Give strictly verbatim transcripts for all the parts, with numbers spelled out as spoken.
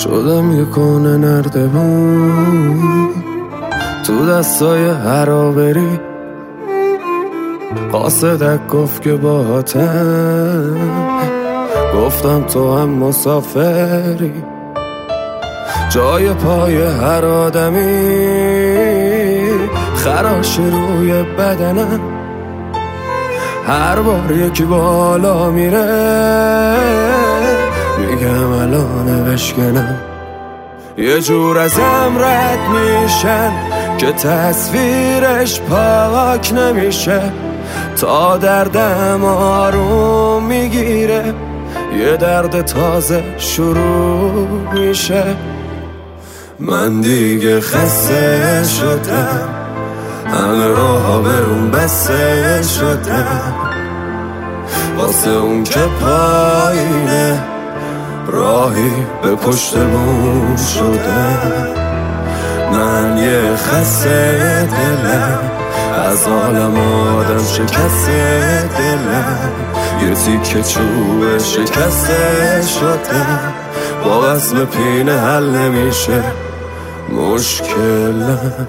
شدم یه کنه نردبون تو دستای هرابری، قاصدک گفت که باهاتم، گفتم تو هم مسافری. جای پای هر آدمی خراش روی بدنم، هر بار یکی بالا میره میگم الان بشکنم. یه جور ازم رد میشن که تصویرش پاک نمیشه، تا دردم آروم میگیره یه درد تازه شروع میشه. من دیگه خسته شدم، همه راه برون بسته شدم، واسه اون که پایینه راهی به پشت بوم شدم. من یه خسته دلم، از عالم آدم شکسته دلم، یه تیکه چوب شکسته شدم، با وصل پینه حل نمیشه مشکلم.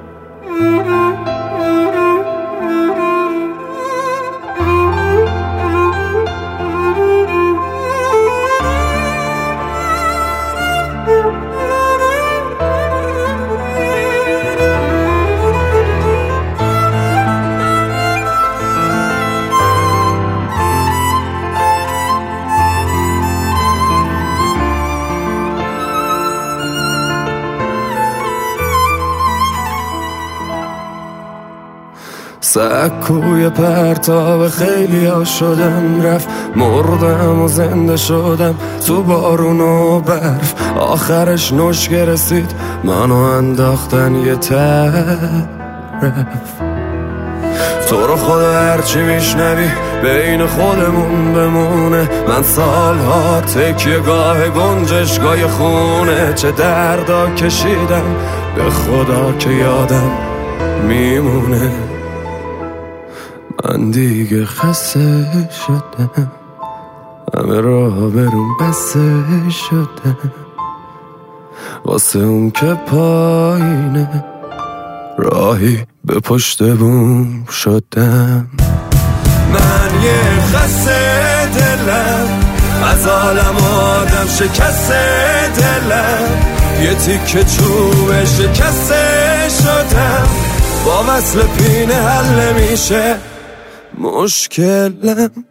سکوی پرتاب خیلی ها شدم رفت، مردم و زنده شدم تو بارون و برف، آخرش نشکه رسید منو انداختن یه طرف. تو رو خدا هرچی میشنوی بین خودمون بمونه، من سالها تکیه گاه گنجشگاه خونه، چه دردا کشیدم به خدا که یادم میمونه. من دیگه خسته شدم، همه راه برون بسته شدم، واسه اون که پایینه راهی به پشت بوم شدم. من یه خسته دلم، از عالم آدم شکسته دلم، یه تیکه چوب شکسته شدم، با وصل پینه حل نمیشه مشکلم.